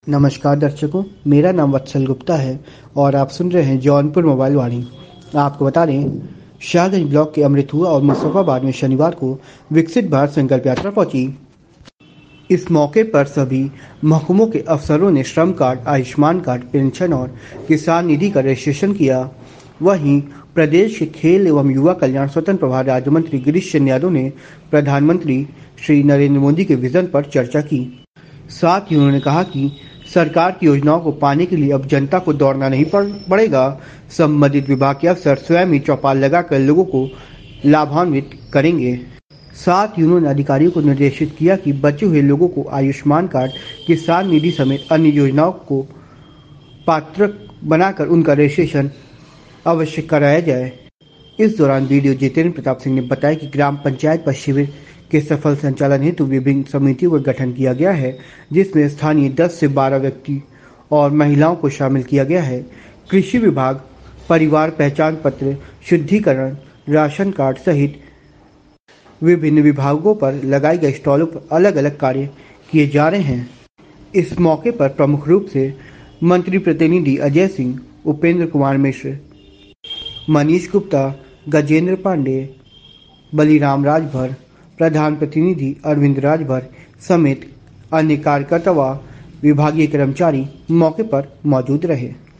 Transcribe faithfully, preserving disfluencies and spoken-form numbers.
नमस्कार दर्शकों, मेरा नाम वत्सल गुप्ता है और आप सुन रहे हैं जौनपुर मोबाइल वाणी। आपको बता दें, शाहगंज ब्लॉक के अमृतहुआ और मुस्तफाबाद में शनिवार को विकसित भारत संकल्प यात्रा पहुंची। इस मौके पर सभी महकमों के अफसरों ने श्रम कार्ड, आयुष्मान कार्ड, पेंशन और किसान निधि का रजिस्ट्रेशन किया। वहीं प्रदेश के खेल एवं युवा कल्याण स्वतंत्र प्रभार राज्य मंत्री गिरीश चंद्र यादव ने प्रधानमंत्री श्री नरेंद्र मोदी के विजन पर चर्चा की। साथ ही उन्होंने कहा कि सरकार की योजनाओं को पाने के लिए अब जनता को दौड़ना नहीं पड़ेगा। संबंधित विभाग के अफसर स्वयं ही चौपाल लगाकर लोगों को लाभान्वित करेंगे। साथ ही उन्होंने अधिकारियों को निर्देशित किया कि बचे हुए लोगों को आयुष्मान कार्ड, किसान निधि समेत अन्य योजनाओं को पात्र बनाकर उनका रजिस्ट्रेशन अवश्य कराया जाए। इस दौरान वीडियो जितेंद्र प्रताप सिंह ने बताया कि ग्राम पंचायत पर शिविर के सफल संचालन हेतु विभिन्न समितियों का गठन किया गया है, जिसमें स्थानीय दस से बारह व्यक्ति और महिलाओं को शामिल किया गया है। कृषि विभाग, परिवार पहचान पत्र, शुद्धिकरण, राशन कार्ड सहित विभिन्न विभागों पर लगाए गए स्टॉलों पर अलग अलग कार्य किए जा रहे हैं। इस मौके पर प्रमुख रूप से मंत्री प्रतिनिधि अजय सिंह, उपेंद्र कुमार मिश्र, मनीष गुप्ता, गजेंद्र पांडे, बलिराम राजभर, प्रधान प्रतिनिधि अरविंद राजभर समेत अन्य कार्यकर्ता व विभागीय कर्मचारी मौके पर मौजूद रहे।